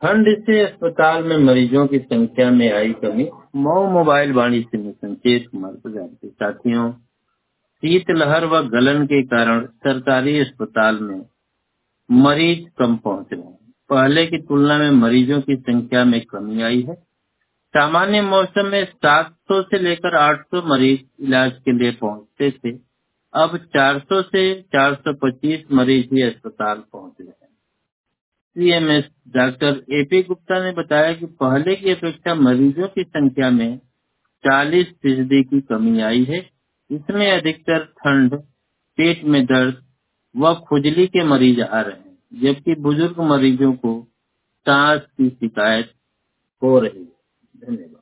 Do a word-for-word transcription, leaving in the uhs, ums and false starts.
ठंड से अस्पताल में मरीजों की संख्या में आई कमी। मऊ मोबाइल वाणी से संकेत कुमार को जानते। साथियों, शीतलहर व गलन के कारण सरकारी अस्पताल में मरीज कम पहुंच रहे हैं। पहले की तुलना में मरीजों की संख्या में कमी आई है। सामान्य मौसम में सात सौ से लेकर आठ सौ मरीज इलाज के लिए पहुंचते थे। अब चार सौ से चार सौ पच्चीस मरीज ही अस्पताल पहुंच रहे हैं। सीएमएस डॉक्टर एपी गुप्ता ने बताया कि पहले की अपेक्षा मरीजों की संख्या में चालीस फीसदी की कमी आई है। इसमें अधिकतर ठंड, पेट में दर्द व खुजली के मरीज आ रहे हैं, जबकि बुजुर्ग मरीजों को सांस की शिकायत हो रही है। धन्यवाद।